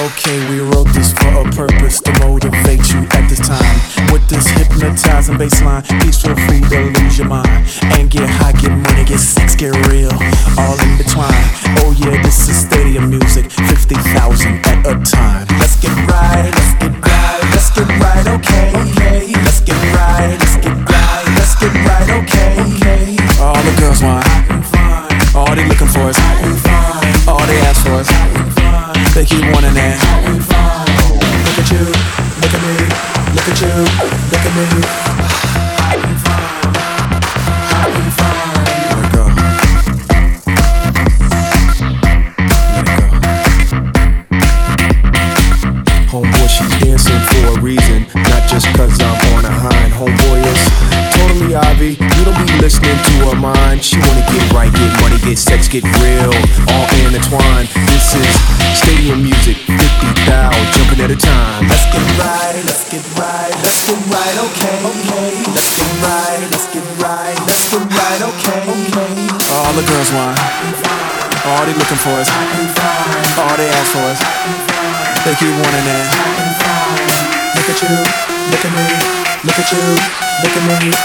Okay, we wrote this for a purpose, to motivate you at this time. With this hypnotizing bass line, please feel free to lose your mind. And get high, get money, get sex, get real, all in between. Oh yeah, this is stadium music, 50,000 at a time. Let's get right, let's get right, let's get right, okay. Let's get right, let's get right, let's get right, okay. All the girls want, all they looking for is, all they ask for is, they keep wanting that. Look at you, look at me, look at you, look at me. Let it go. Homeboy, she dancing for a reason, not just cause I'm on a hind. Homeboy is totally Ivy, you don't be listening to her mind. She wanna get right, get money, get sex, get real, all intertwined. This is stadium music, 50,000 jumping at a time. Let's get right, let's get right, let's get right, okay. Let's get right, let's get right, let's get right, okay. All the girls want, all they looking for is, all they ask for is, they keep wanting that. Look at you, look at me, look at you, look at me.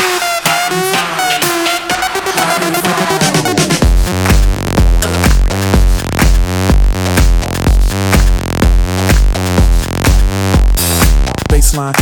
Baseline.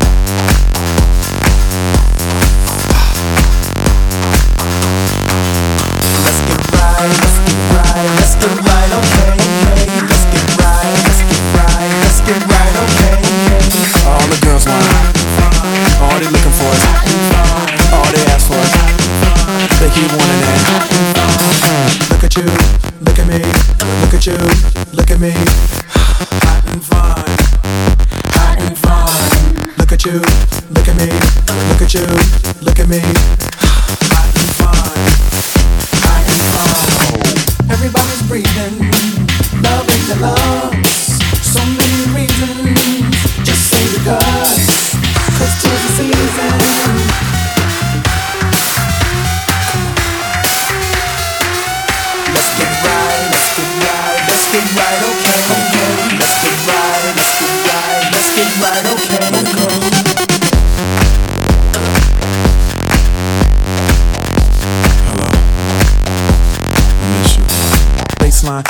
Let's get right, let's get right, let's get right, okay. Let's get right, let's get right, let's get right, okay. All the girls want, all they looking for is, all they ask for is, they keep wanting that. Look at you, look at me, look at you, look at me. Hot and fine, hot and fine. Look at you, look at me, look at you, look at me. Hot and fine, hot and fine. Everybody's breathing, love in the lungs. So many reasons, just say cause 'tis the season. Let's get right, let's get right, let's get right, okay. Let's get right, let's get right, let's get right, okay. Hello, I miss you. Baseline.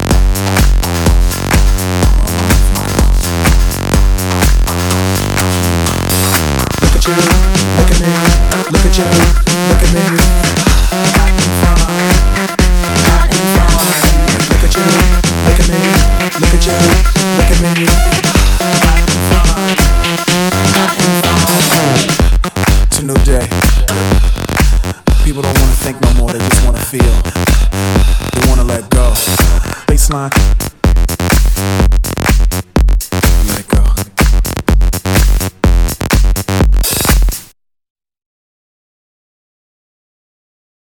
Look at you, look at me, look at you, look at me. Look at you, look at me, look at you, look at me. It's a new day. People don't wanna think no more, they just wanna feel. They wanna let go. Baseline.